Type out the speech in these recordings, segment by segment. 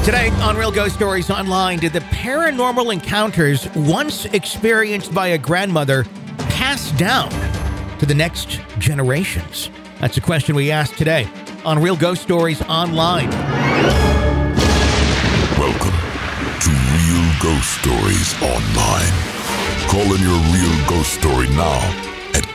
Today on Real Ghost Stories Online, did the paranormal encounters once experienced by a grandmother pass down to the next generations? That's a question we asked today on Real Ghost Stories Online. Welcome to Real Ghost Stories Online. Call in your real ghost story now at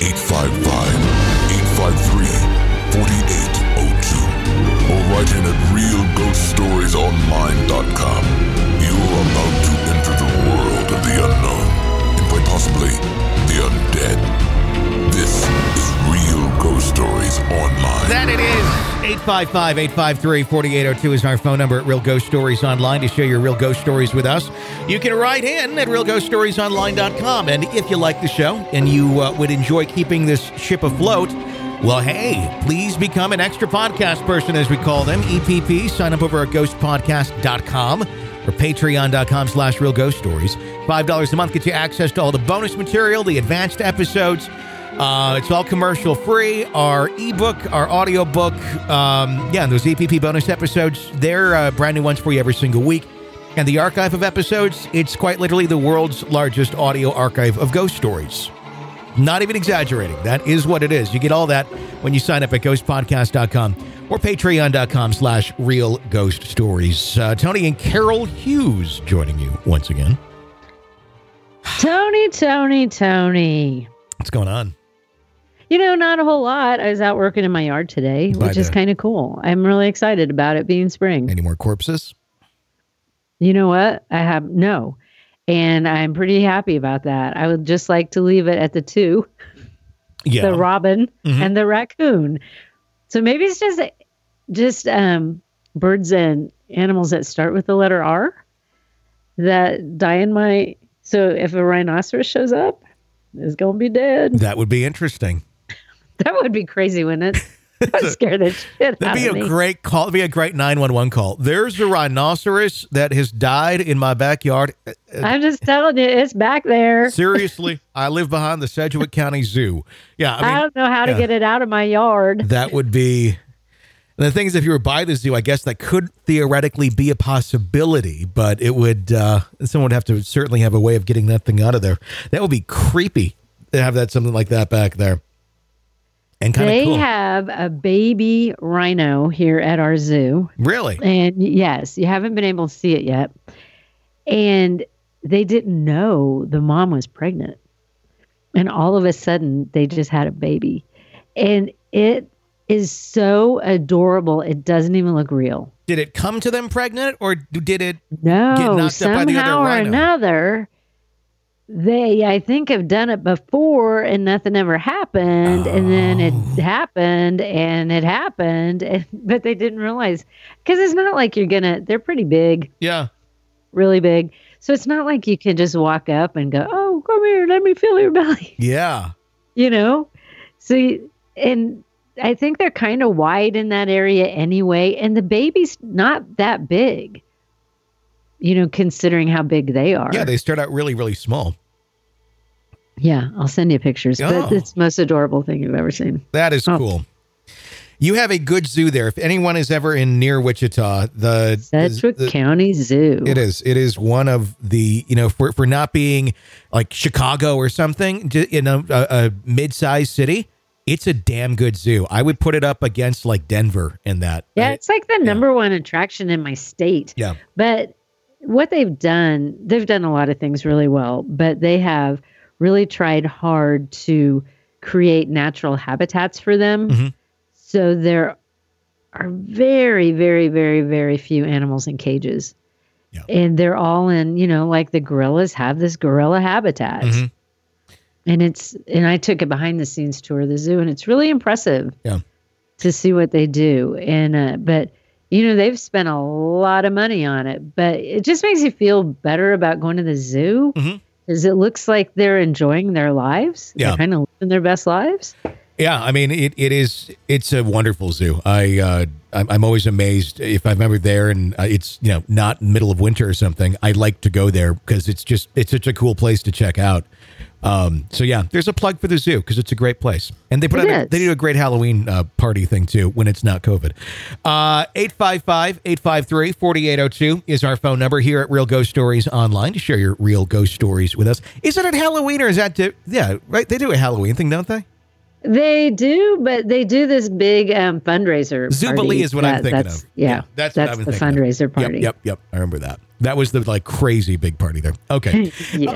855-853-4802 or write in at realghoststoriesonline.com. You're about to enter the world of the unknown and quite possibly the undead. This is Real Ghost Stories Online. That it is. 855-853-4802 is our phone number at Real Ghost Stories Online to share your real ghost stories with us. You can write in at realghoststoriesonline.com. And if you like the show and you would enjoy keeping this ship afloat, well, hey, please become an extra podcast person, as we call them, EPP. Sign up over at ghostpodcast.com or patreon.com/realghoststories. $5 a month gets you access to all the bonus material, the advanced episodes. It's all commercial free. Our ebook, our audiobook, those EPP bonus episodes, they're brand new ones for you every single week. And the archive of episodes, it's quite literally the world's largest audio archive of ghost stories. Not even exaggerating. That is what it is. You get all that when you sign up at ghostpodcast.com or patreon.com/realghoststories. Tony and Carol Hughes joining you once again. Tony. What's going on? You know, not a whole lot. I was out working in my yard today, which is kind of cool. I'm really excited about it being spring. Any more corpses? You know what? I have no. And I'm pretty happy about that. I would just like to leave it at the two. Yeah. The robin and the raccoon. So maybe it's just birds and animals that start with the letter R that die in my... So if a rhinoceros shows up, it's going to be dead. That would be interesting. That would be crazy, wouldn't it? I'd scare the shit out of me. That'd be a great call. It'd be a great 911 call. There's a rhinoceros that has died in my backyard. I'm just telling you, it's back there. Seriously, I live behind the Sedgwick County Zoo. Yeah, I don't know how to get it out of my yard. That would be... And the thing is, if you were by the zoo, I guess that could theoretically be a possibility, but it would, someone would have to certainly have a way of getting that thing out of there. That would be creepy to have something like that back there. And kind of cool. They have a baby rhino here at our zoo. Really? And yes, you haven't been able to see it yet. And they didn't know the mom was pregnant. And all of a sudden, they just had a baby. And it is so adorable. It doesn't even look real. Did it come to them pregnant, or did it get knocked up by the other somehow or rhino? another, they, I think, have done it before and nothing ever happened. And then it happened, but they didn't realize. Because it's not like they're pretty big. Yeah. Really big. So it's not like you can just walk up and go, oh, come here, let me feel your belly. Yeah. You know? So, and I think they're kind of wide in that area anyway. And the baby's not that big, considering how big they are. Yeah, they start out really, really small. Yeah, I'll send you pictures. But it's the most adorable thing you've ever seen. That is cool. You have a good zoo there. If anyone is ever in near Wichita, the Sedgwick County Zoo. It is one of the, for not being like Chicago or something, a mid-sized city, it's a damn good zoo. I would put it up against like Denver in that. Yeah, it's like the number one attraction in my state. Yeah. But what they've done a lot of things really well, but they have really tried hard to create natural habitats for them. Mm-hmm. So there are very, very, very, very few animals in cages. Yeah. And they're all in, like the gorillas have this gorilla habitat. Mm-hmm. And I took a behind the scenes tour of the zoo, and it's really impressive to see what they do. And, but they've spent a lot of money on it, but it just makes you feel better about going to the zoo because it looks like they're enjoying their lives. Yeah. They're kind of living their best lives. Yeah. I mean, it's a wonderful zoo. I'm always amazed if I'm ever there and it's, not middle of winter or something. I like to go there because it's such a cool place to check out. So yeah, there's a plug for the zoo because it's a great place, and they they do a great Halloween party thing too when it's not COVID. 855-853-4802 is our phone number here at Real Ghost Stories Online to share your real ghost stories with us. Is it at Halloween or is that yeah, right? They do a Halloween thing, don't they? They do, but they do this big fundraiser. Zubilee is what I'm thinking of. Yeah, that's the fundraiser party. Yep. I remember that. That was the crazy big party there. Okay.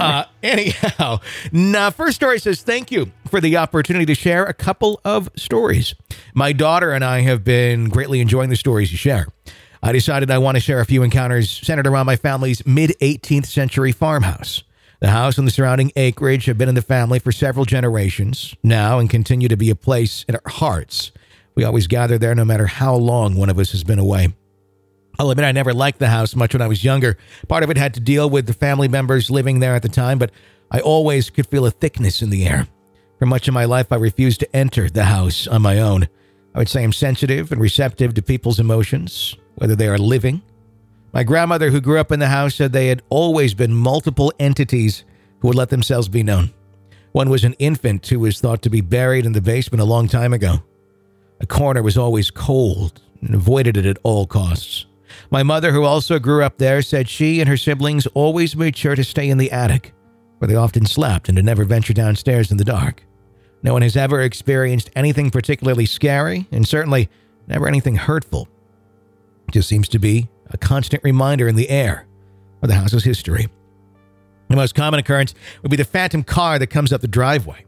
Anyhow, first story says, thank you for the opportunity to share a couple of stories. My daughter and I have been greatly enjoying the stories you share. I decided I want to share a few encounters centered around my family's mid-18th century farmhouse. The house and the surrounding acreage have been in the family for several generations now and continue to be a place in our hearts. We always gather there no matter how long one of us has been away. I'll admit I never liked the house much when I was younger. Part of it had to deal with the family members living there at the time, but I always could feel a thickness in the air. For much of my life, I refused to enter the house on my own. I would say I'm sensitive and receptive to people's emotions, whether they are living. My grandmother, who grew up in the house, said they had always been multiple entities who would let themselves be known. One was an infant who was thought to be buried in the basement a long time ago. A corner was always cold and avoided it at all costs. My mother, who also grew up there, said she and her siblings always made sure to stay in the attic, where they often slept, and to never venture downstairs in the dark. No one has ever experienced anything particularly scary, and certainly never anything hurtful. It just seems to be a constant reminder in the air of the house's history. The most common occurrence would be the phantom car that comes up the driveway.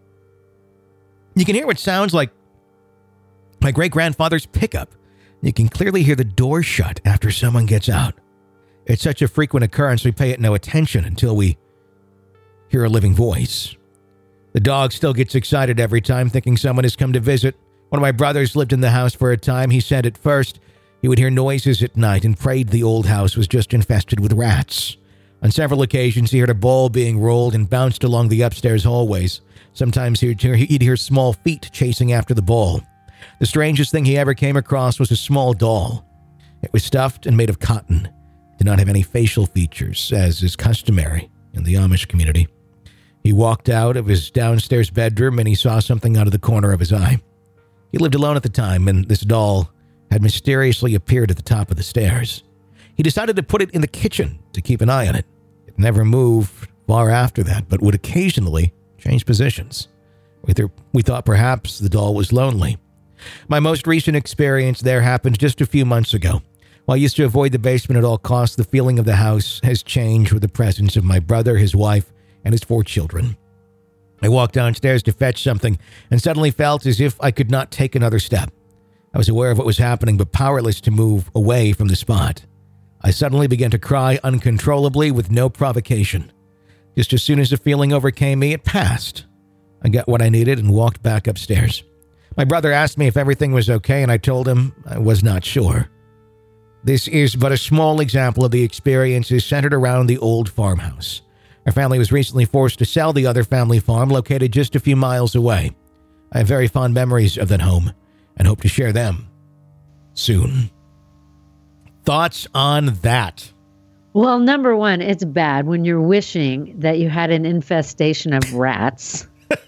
You can hear what sounds like my great-grandfather's pickup. You can clearly hear the door shut after someone gets out. It's such a frequent occurrence, we pay it no attention until we hear a living voice. The dog still gets excited every time, thinking someone has come to visit. One of my brothers lived in the house for a time. He said at first he would hear noises at night and prayed the old house was just infested with rats. On several occasions, he heard a ball being rolled and bounced along the upstairs hallways. Sometimes he'd hear small feet chasing after the ball. The strangest thing he ever came across was a small doll. It was stuffed and made of cotton. It did not have any facial features, as is customary in the Amish community. He walked out of his downstairs bedroom and he saw something out of the corner of his eye. He lived alone at the time, and this doll had mysteriously appeared at the top of the stairs. He decided to put it in the kitchen to keep an eye on it. It never moved far after that, but would occasionally change positions. We thought perhaps the doll was lonely. My most recent experience there happened just a few months ago. While I used to avoid the basement at all costs, the feeling of the house has changed with the presence of my brother, his wife, and his 4 children. I walked downstairs to fetch something and suddenly felt as if I could not take another step. I was aware of what was happening, but powerless to move away from the spot. I suddenly began to cry uncontrollably with no provocation. Just as soon as the feeling overcame me, it passed. I got what I needed and walked back upstairs. My brother asked me if everything was okay, and I told him I was not sure. This is but a small example of the experiences centered around the old farmhouse. Our family was recently forced to sell the other family farm located just a few miles away. I have very fond memories of that home and hope to share them soon. Thoughts on that? Well, number one, it's bad when you're wishing that you had an infestation of rats.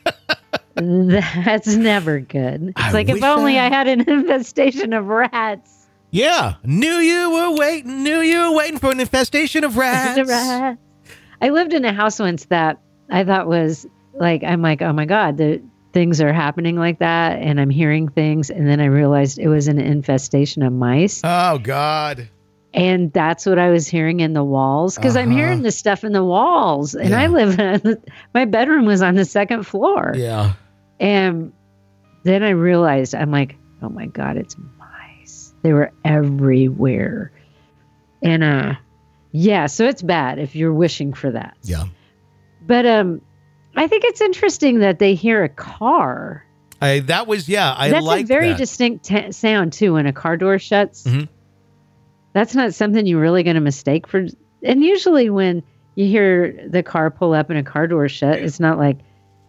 That's never good. It's like, if only I had an infestation of rats. Yeah. Knew you were waiting for an infestation of rats. I lived in a house once that I thought was like, I'm like, oh my God, the things are happening like that. And I'm hearing things. And then I realized it was an infestation of mice. Oh God. And that's what I was hearing in the walls. Cause I'm hearing this stuff in the walls, and I live my bedroom was on the 2nd floor. Yeah. And then I realized, I'm like, oh my God, it's mice. They were everywhere. And, so it's bad if you're wishing for that. Yeah. But, I think it's interesting that they hear a car. I like that. That's a very distinct sound too when a car door shuts. Mm-hmm. That's not something you're really going to mistake for. And usually when you hear the car pull up and a car door shut, it's not like,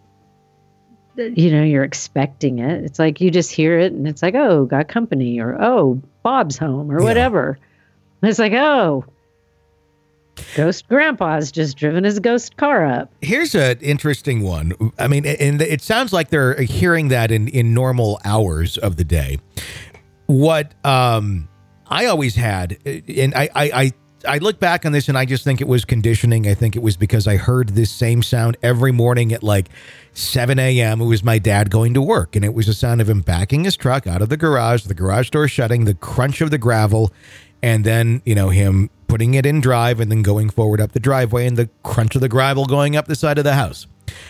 you're expecting it. It's like you just hear it and it's like, oh, got company, or oh, Bob's home, or whatever. And it's like, oh. Ghost Grandpa's just driven his ghost car up. Here's an interesting one. I mean, and it sounds like they're hearing that in normal hours of the day. What I always had, and I look back on this and I just think it was conditioning. I think it was because I heard this same sound every morning at like 7 a.m. It was my dad going to work, and it was the sound of him backing his truck out of the garage door shutting, the crunch of the gravel, and then, him putting it in drive and then going forward up the driveway and the crunch of the gravel going up the side of the house.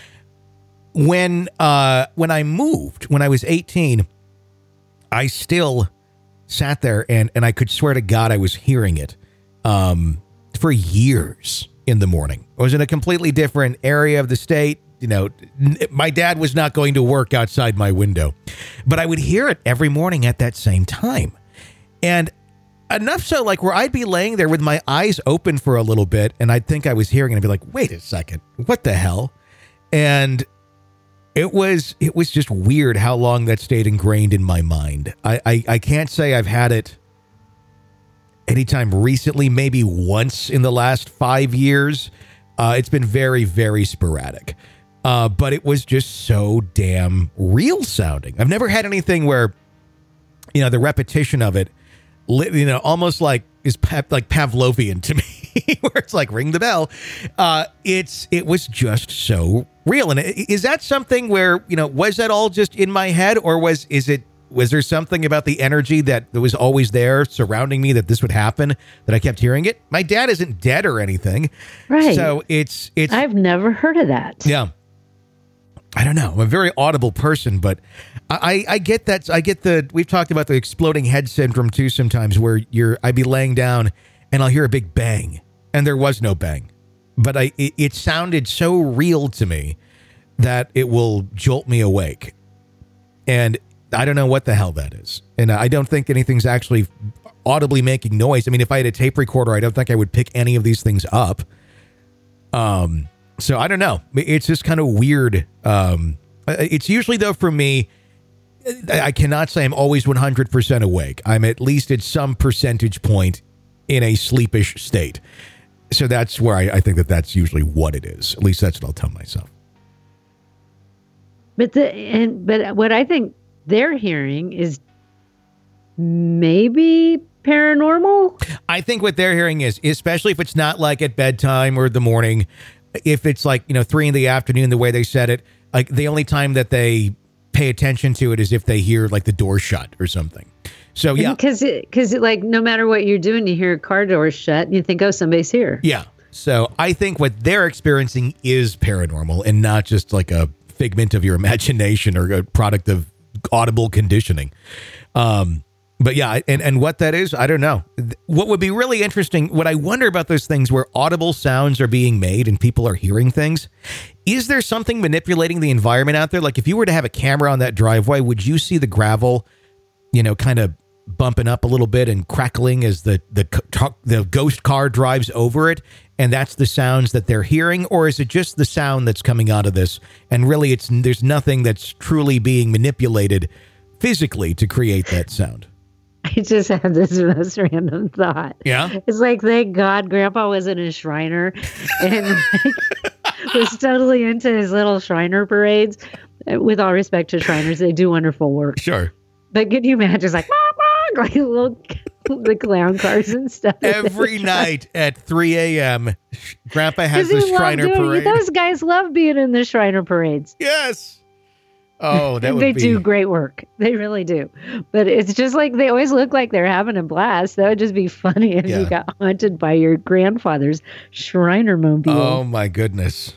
When I moved, when I was 18, I still sat there and I could swear to God I was hearing it for years in the morning. I was in a completely different area of the state. My dad was not going to work outside my window, but I would hear it every morning at that same time. And enough so like where I'd be laying there with my eyes open for a little bit and I'd think I was hearing it and I'd be like, wait a second, what the hell? And it was just weird how long that stayed ingrained in my mind. I can't say I've had it anytime recently, maybe once in the last 5 years. It's been very, very sporadic. But it was just so damn real sounding. I've never had anything where, the repetition of it, almost like is like Pavlovian to me, where it's like ring the bell. It was just so real. And is that something where, was that all just in my head, or was there something about the energy that was always there surrounding me that this would happen, that I kept hearing it? My dad isn't dead or anything. Right. So it's I've never heard of that. Yeah. I don't know. I'm a very audible person, but I get that. We've talked about the exploding head syndrome too sometimes, where I'd be laying down and I'll hear a big bang and there was no bang, but it sounded so real to me that it will jolt me awake. And I don't know what the hell that is. And I don't think anything's actually audibly making noise. I mean, if I had a tape recorder, I don't think I would pick any of these things up. So I don't know. It's just kind of weird. It's usually, though, for me, I cannot say I'm always 100% awake. I'm at least at some percentage point in a sleepish state. So that's where I think that's usually what it is. At least that's what I'll tell myself. But what I think they're hearing is maybe paranormal. I think what they're hearing is, especially if it's not like at bedtime or the morning, if it's like, 3 p.m, the way they said it, like the only time that they pay attention to it is if they hear like the door shut or something. So, yeah. Because like no matter what you're doing, you hear a car door shut and you think, oh, somebody's here. Yeah. So I think what they're experiencing is paranormal and not just like a figment of your imagination or a product of audible conditioning. But yeah, and what that is, I don't know. What would be really interesting, what I wonder about those things where audible sounds are being made and people are hearing things, is there something manipulating the environment out there? Like if you were to have a camera on that driveway, would you see the gravel, kind of bumping up a little bit and crackling as the ghost car drives over it? And that's the sounds that they're hearing? Or is it just the sound that's coming out of this? And really, there's nothing that's truly being manipulated physically to create that sound. I just had this most random thought. Yeah? It's like, thank God Grandpa wasn't a Shriner and was totally into his little Shriner parades. With all respect to Shriners, they do wonderful work. Sure. But can you imagine, it's like, like little the clown cars and stuff. Every night at 3 a.m., Grandpa has the Shriner parade. Those guys love being in the Shriner parades. Yes. Oh, that would They do great work. They really do. But it's just like they always look like they're having a blast. That would just be funny if you got haunted by your grandfather's Shriner mobile. Oh, my goodness.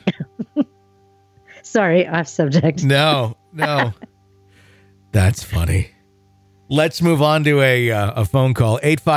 Sorry, off subject. No. That's funny. Let's move on to a phone call.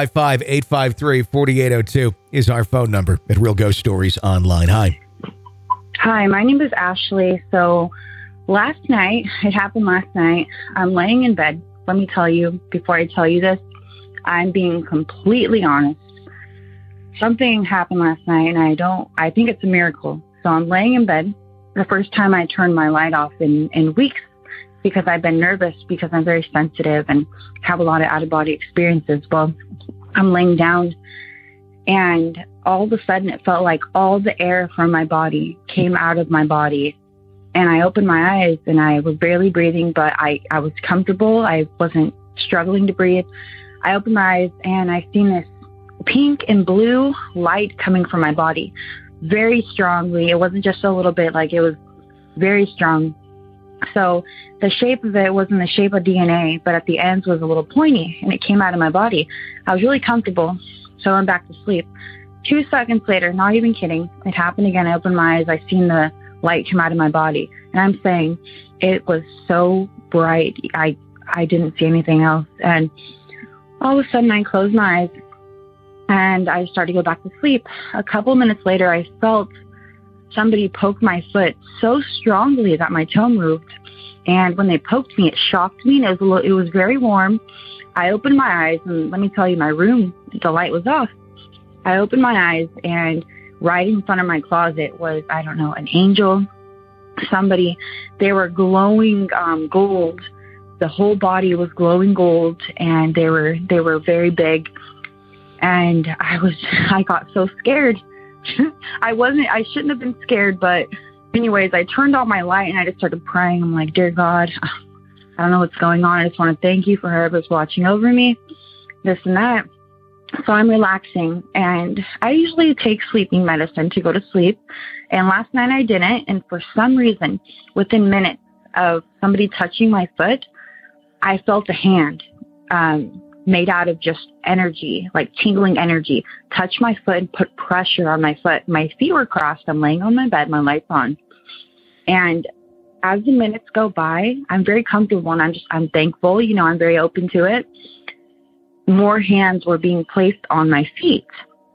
855-853-4802 is our phone number at Real Ghost Stories Online. Hi. Hi, my name is Ashley. So last night, it happened last night. I'm laying in bed. Let me tell you, before I tell you this, I'm being completely honest. Something happened last night, and I think it's a miracle. So I'm laying in bed. The first time I turned my light off in weeks, because I've been nervous because I'm very sensitive and have a lot of out-of-body experiences. Well, I'm laying down And all of a sudden, it felt like all the air from my body came out of my body. And I opened my eyes, and I was barely breathing, but I was comfortable. I wasn't struggling to breathe. I opened my eyes, and I seen this pink and blue light coming from my body very strongly. It wasn't just a little bit, like it was very strong. So the shape of it wasn't the shape of DNA, but at the ends was a little pointy, and it came out of my body. I was really comfortable, so I went back to sleep. 2 seconds later, not even kidding, it happened again. I opened my eyes. I seen the light come out of my body, and I'm saying it was so bright. I didn't see anything else. And all of a sudden, I closed my eyes, and I started to go back to sleep. A couple minutes later, I felt somebody poke my foot so strongly that my toe moved. And when they poked me, it shocked me, and it was very warm. I opened my eyes, and let me tell you, my room, the light was off. I opened my eyes, and right in front of my closet was, I don't know, an angel, somebody. They were glowing gold. The whole body was glowing gold, and they were very big. And I got so scared. I shouldn't have been scared, but anyways, I turned on my light, and I just started praying. I'm like, dear God, I don't know what's going on. I just want to thank you for whoever's watching over me, this and that. So I'm relaxing, and I usually take sleeping medicine to go to sleep. And last night I didn't. And for some reason, within minutes of somebody touching my foot, I felt a hand made out of just energy, like tingling energy, touch my foot and put pressure on my foot. My feet were crossed. I'm laying on my bed, my light's on. And as the minutes go by, I'm very comfortable, and I'm thankful. You know, I'm very open to it. More hands were being placed on my feet.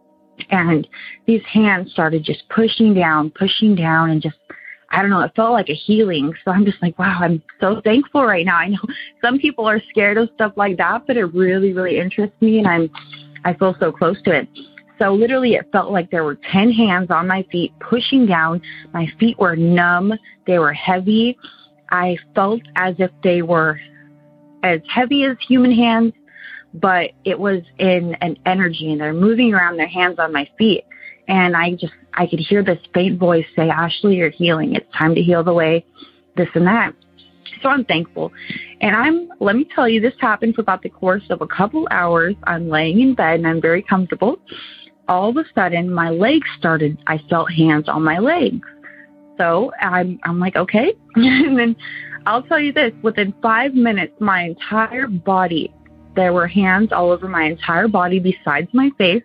And these hands started just pushing down, and just, I don't know, it felt like a healing. So I'm just like, wow, I'm so thankful right now. I know some people are scared of stuff like that, but it really, really interests me, and I feel so close to it. So literally it felt like there were 10 hands on my feet pushing down. My feet were numb. They were heavy. I felt as if they were as heavy as human hands, but it was in an energy, and they're moving around their hands on my feet. And I could hear this faint voice say, Ashley, you're healing. It's time to heal the way, this and that. So I'm thankful. And let me tell you, this happened for about the course of a couple hours. I'm laying in bed, and I'm very comfortable. All of a sudden, my legs I felt hands on my legs. So I'm like, okay. And then I'll tell you this, within 5 minutes, my entire body, there were hands all over my entire body besides my face.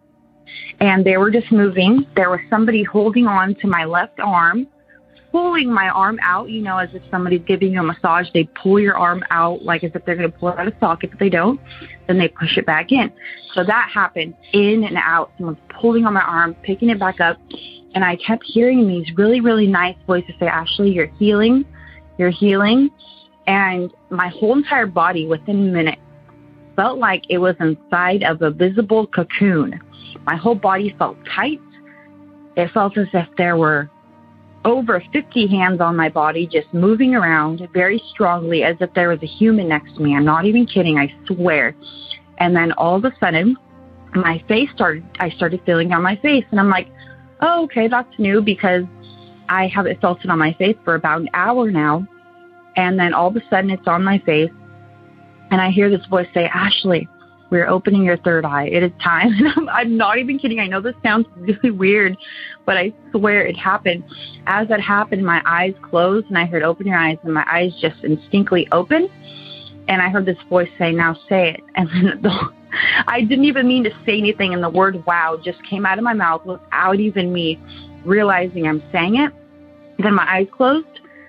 And they were just moving. There was somebody holding on to my left arm, pulling my arm out, you know, as if somebody's giving you a massage. They pull your arm out like as if they're going to pull it out of socket. If they don't, then they push it back in. So that happened in and out. Someone's pulling on my arm, picking it back up. And I kept hearing these really, really nice voices say, Ashley, you're healing. You're healing. And my whole entire body within minutes felt like it was inside of a visible cocoon. My whole body felt tight. It felt as if there were over 50 hands on my body just moving around very strongly, as if there was a human next to me. I'm not even kidding, I swear. And then all of a sudden, I started feeling it on my face. And I'm like, oh, okay, that's new, because I haven't felt it on my face for about an hour now. And then all of a sudden, it's on my face. And I hear this voice say, Ashley, we're opening your third eye. It is time. And I'm not even kidding. I know this sounds really weird, but I swear it happened. As that happened, my eyes closed, and I heard open your eyes, and my eyes just instinctively opened. And I heard this voice say, now say it. And then I didn't even mean to say anything, and the word wow just came out of my mouth without even me realizing I'm saying it. Then my eyes closed,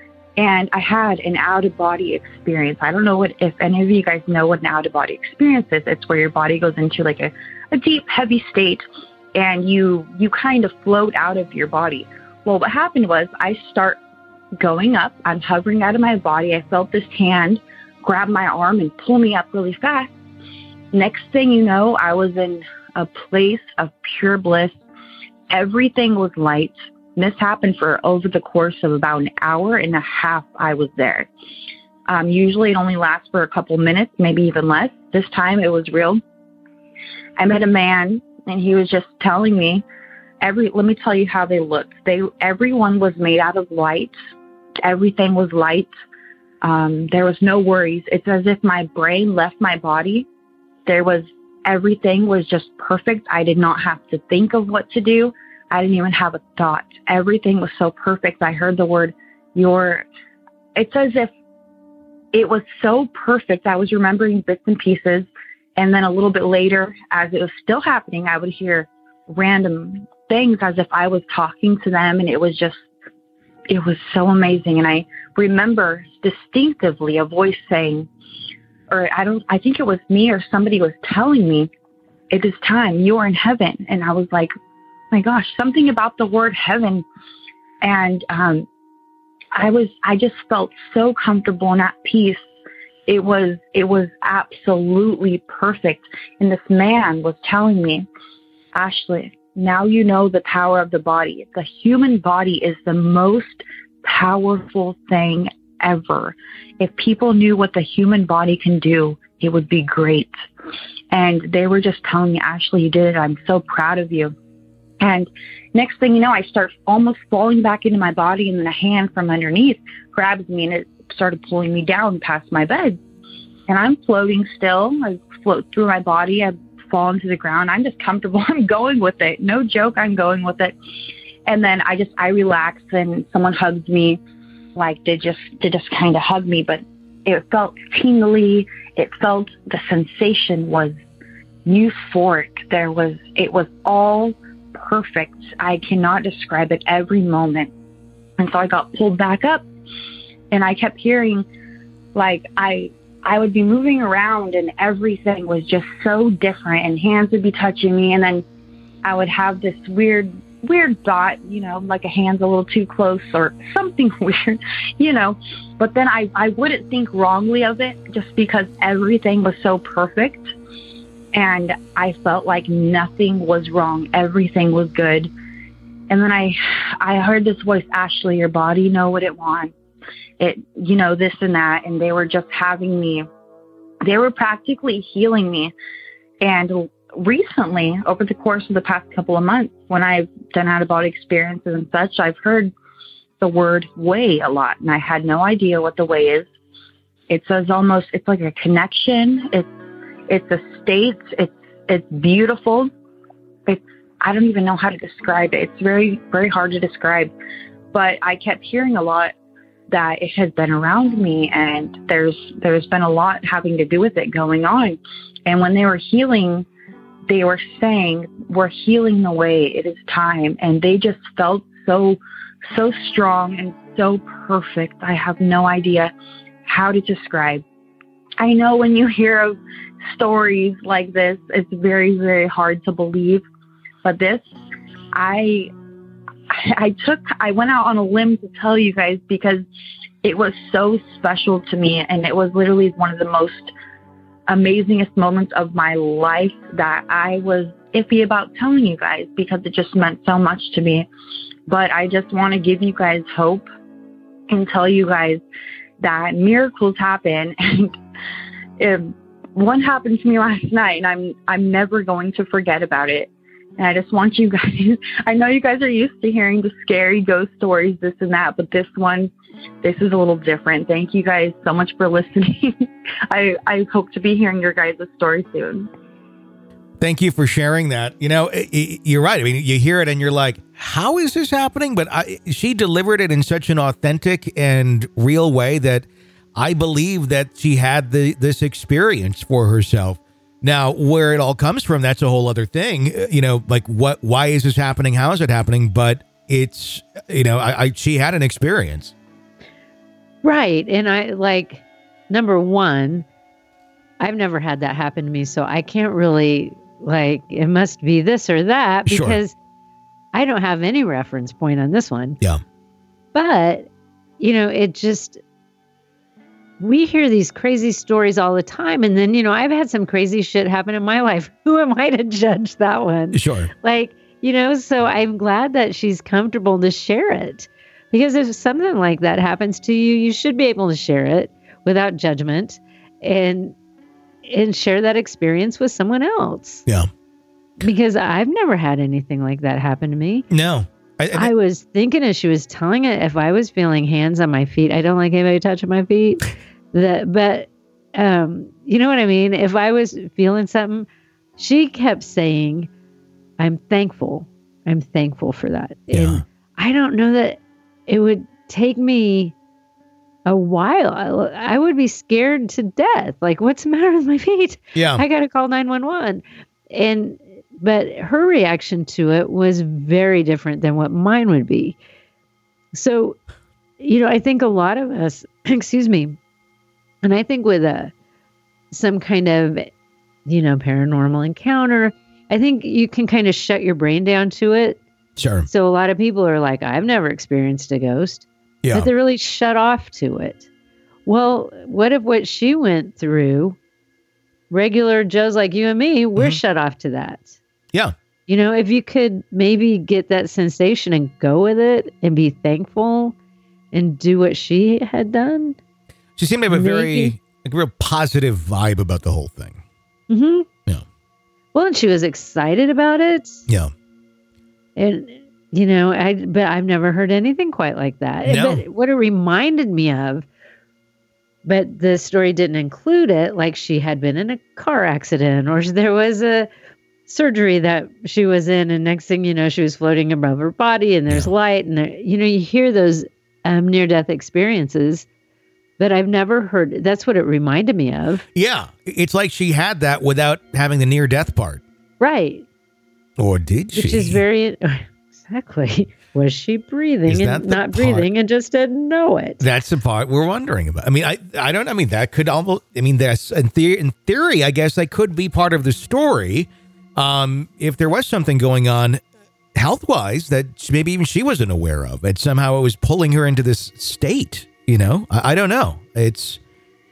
and I had an out-of-body experience. I don't know if any of you guys know what an out-of-body experience is. It's where your body goes into like a deep, heavy state, and you kind of float out of your body. Well, what happened was I start going up. I'm hovering out of my body. I felt this hand grab my arm and pull me up really fast. Next thing you know, I was in a place of pure bliss. Everything was light. This happened for over the course of about an hour and a half I was there. Usually it only lasts for a couple minutes, maybe even less. This time it was real. I met a man and he was just telling me let me tell you how they looked. Everyone was made out of light. Everything was light. There was no worries. It's as if my brain left my body. Everything was just perfect. I did not have to think of what to do. I didn't even have a thought. Everything was so perfect. I heard the word it's as if it was so perfect. I was remembering bits and pieces. And then a little bit later, as it was still happening, I would hear random things as if I was talking to them. And it was so amazing. And I remember distinctively a voice saying, I think it was me or somebody was telling me, it is time, you're in heaven. And I was like, oh my gosh, something about the word heaven. And I just felt so comfortable and at peace. It was absolutely perfect. And this man was telling me, Ashley, now you know the power of the body. The human body is the most powerful thing ever. If people knew what the human body can do, it would be great. And they were just telling me, Ashley, you did it. I'm so proud of you. And next thing you know, I start almost falling back into my body, and then a hand from underneath grabs me and it started pulling me down past my bed. And I'm floating still. I float through my body. I fall into the ground. I'm just comfortable. I'm going with it. No joke. I'm going with it. And then I relax, and someone hugs me. Like they just kind of hug me, but it felt tingly. The sensation was euphoric. It was all perfect. I cannot describe it, every moment. And so I got pulled back up, and I kept hearing, like, I would be moving around and everything was just so different, and hands would be touching me. And then I would have this weird thought, like a hand's a little too close or something weird, but then I wouldn't think wrongly of it just because everything was so perfect. And I felt like nothing was wrong. Everything was good. And then I heard this voice, Ashley, your body know what it wants. It, this and that. And they were just they were practically healing me. And recently, over the course of the past couple of months, when I've done out-of-body experiences and such, I've heard the word way a lot. And I had no idea what the way is. It says it's like a connection. It's a state. It's beautiful. I don't even know how to describe it. It's very, very hard to describe. But I kept hearing a lot that it has been around me, and there's been a lot having to do with it going on. And when they were healing, they were saying, we're healing the way, it is time. And they just felt so strong and so perfect. I have no idea how to describe. I know when you hear of stories like this, it's very, very hard to believe. But this, I went out on a limb to tell you guys because it was so special to me. And it was literally one of the most amazingest moments of my life that I was iffy about telling you guys because it just meant so much to me. But I just want to give you guys hope and tell you guys that miracles happen. And one happened to me last night, and I'm never going to forget about it. And I just want you guys, I know you guys are used to hearing the scary ghost stories, this and that, but this is a little different. Thank you guys so much for listening. I hope to be hearing your guys' story soon. Thank you for sharing that. You're right. I mean, you hear it and you're like, how is this happening? But she delivered it in such an authentic and real way that I believe that she had this experience for herself. Now, where it all comes from, that's a whole other thing. Like why is this happening? How is it happening? But it's, she had an experience. Right. And I number one, I've never had that happen to me. So I can't really it must be this or that because I don't have any reference point on this one. Yeah. But, it just, we hear these crazy stories all the time. And then, I've had some crazy shit happen in my life. Who am I to judge that one? Sure. So I'm glad that she's comfortable to share it. Because if something like that happens to you, you should be able to share it without judgment and share that experience with someone else. Yeah. Because I've never had anything like that happen to me. No. I was thinking as she was telling it, if I was feeling hands on my feet, I don't like anybody touching my feet. But you know what I mean? If I was feeling something, she kept saying, I'm thankful. I'm thankful for that. Yeah. And I don't know that it would take me a while. I would be scared to death. Like, what's the matter with my feet? Yeah. I got to call 911. But her reaction to it was very different than what mine would be. So, I think a lot of us, excuse me, and I think with some kind of, paranormal encounter, I think you can kind of shut your brain down to it. Sure. So a lot of people are like, I've never experienced a ghost. Yeah. But they're really shut off to it. Well, what if what she went through, regular Joes like you and me, we're shut off to that. Yeah. If you could maybe get that sensation and go with it and be thankful and do what she had done. She seemed to have a real positive vibe about the whole thing. Mm-hmm. Yeah. Well, and she was excited about it. Yeah. And, but I've never heard anything quite like that. No. But what it reminded me of, but the story didn't include it, like she had been in a car accident or there was a surgery that she was in, and next thing you know, she was floating above her body and there's light, and you hear those near-death experiences, but I've never heard. That's what it reminded me of. Yeah, it's like she had that without having the near-death part, right? Or did she? Which is very exactly. Was she breathing and not breathing and just didn't know it? That's the part we're wondering about. I mean, I don't. I mean, that could almost. I mean, that's in theory. I guess that could be part of the story. If there was something going on health-wise that maybe even she wasn't aware of, and somehow it was pulling her into this state, I don't know. It's,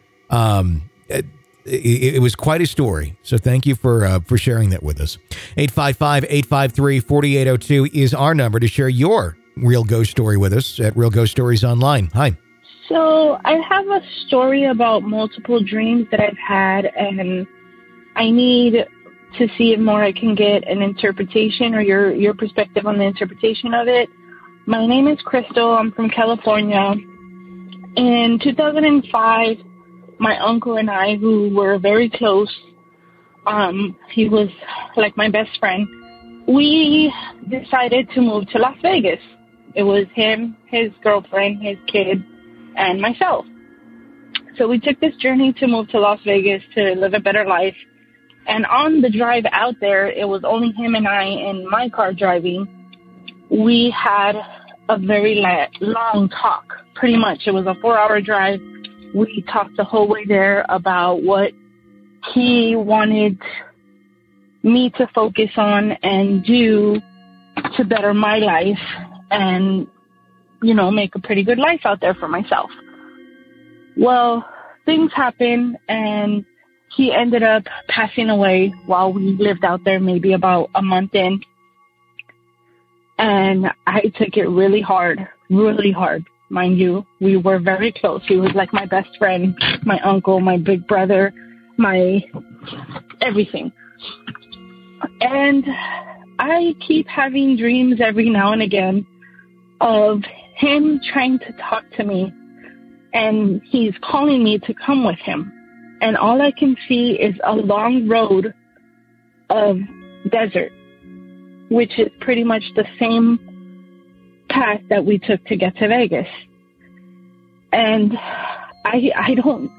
it was quite a story. So thank you for sharing that with us. 855-853-4802 is our number to share your real ghost story with us at Real Ghost Stories Online. Hi. So I have a story about multiple dreams that I've had, and I need to see if more I can get an interpretation or your perspective on the interpretation of it. My name is Crystal. I'm from California. In 2005, my uncle and I, who were very close, he was like my best friend, we decided to move to Las Vegas. It was him, his girlfriend, his kid, and myself. So we took this journey to move to Las Vegas to live a better life. And on the drive out there, it was only him and I in my car driving. We had a very long talk, pretty much. It was a 4-hour drive. We talked the whole way there about what he wanted me to focus on and do to better my life and, make a pretty good life out there for myself. Well, things happened, and he ended up passing away while we lived out there, maybe about a month in. And I took it really hard, mind you. We were very close. He was like my best friend, my uncle, my big brother, my everything. And I keep having dreams every now and again of him trying to talk to me, and he's calling me to come with him. And all I can see is a long road of desert, which is pretty much the same path that we took to get to Vegas. And I don't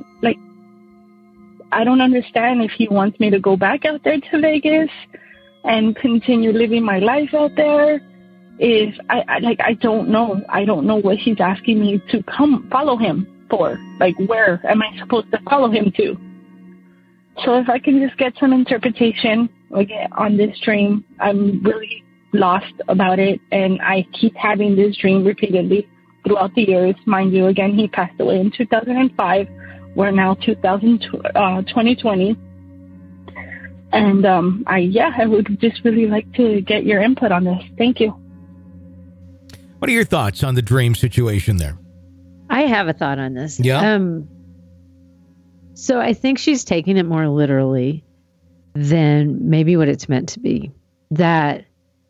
understand if he wants me to go back out there to Vegas and continue living my life out there. If I don't know. I don't know what he's asking me to come follow him for. Like, where am I supposed to follow him to? So if I can just get some interpretation on this dream, I'm really lost about it. And I keep having this dream repeatedly throughout the years. Mind you, again, he passed away in 2005. We're now 2020. And I would just really like to get your input on this. Thank you. What are your thoughts on the dream situation there? I have a thought on this. Yeah. So I think she's taking it more literally. than maybe what it's meant to be. That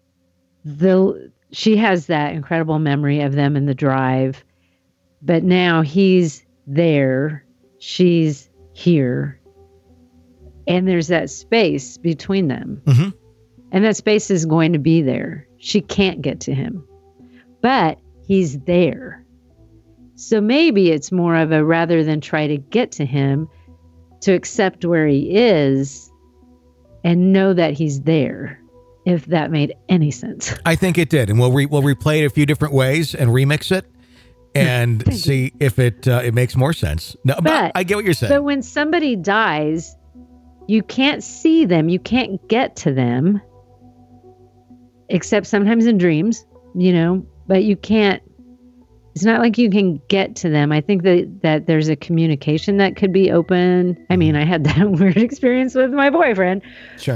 she has that incredible memory of them in the drive, but now he's there, she's here, and there's that space between them. Mm-hmm. And that space is going to be there. She can't get to him, but he's there. So maybe it's more of a, rather than try to get to him, to accept where he is and know that he's there, if that made any sense. I think it did. And we'll replay it a few different ways and remix it and see if it makes more sense. No, but I get what you're saying. But when somebody dies, you can't see them. You can't get to them. Except sometimes in dreams, but you can't, it's not like you can get to them. I think that there's a communication that could be open. I mean, I had that weird experience with my boyfriend, sure.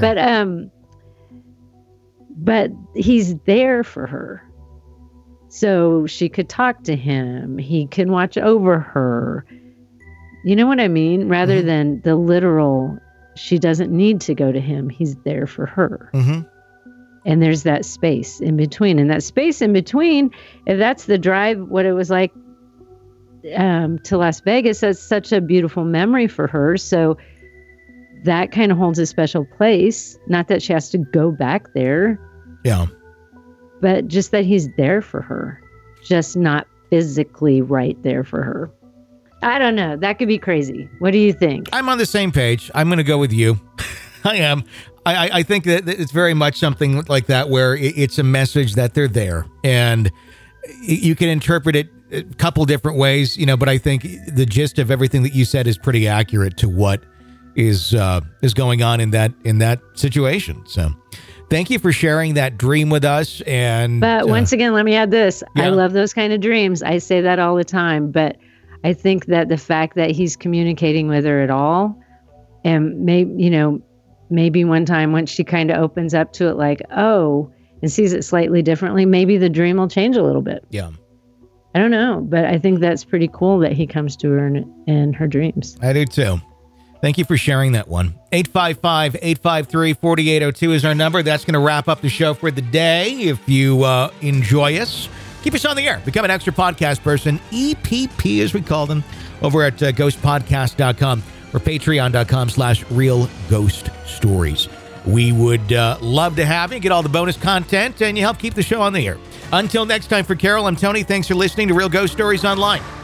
But he's there for her. So she could talk to him. He can watch over her. You know what I mean? Rather than the literal, she doesn't need to go to him. He's there for her. Mm-hmm. And there's that space in between. And that space in between, if that's the drive, what it was like to Las Vegas, that's such a beautiful memory for her. So that kind of holds a special place. Not that she has to go back there. Yeah. But just that he's there for her. Just not physically right there for her. I don't know. That could be crazy. What do you think? I'm on the same page. I'm going to go with you. I am. I think that it's very much something like that, where it's a message that they're there, and you can interpret it a couple different ways, but I think the gist of everything that you said is pretty accurate to what is going on in that situation. So thank you for sharing that dream with us. But once again, let me add this. Yeah. I love those kind of dreams. I say that all the time, but I think that the fact that he's communicating with her at all, and maybe one time when she kind of opens up to it, like, oh, and sees it slightly differently, maybe the dream will change a little bit. Yeah. I don't know, but I think that's pretty cool that he comes to her in her dreams. I do too. Thank you for sharing that one. 855-853-4802 is our number. That's going to wrap up the show for the day. If you enjoy us, keep us on the air. Become an extra podcast person, EPP as we call them, over at ghostpodcast.com. or patreon.com/Real Ghost Stories. We would love to have you, get all the bonus content, and you help keep the show on the air. Until next time, for Carol, I'm Tony. Thanks for listening to Real Ghost Stories Online.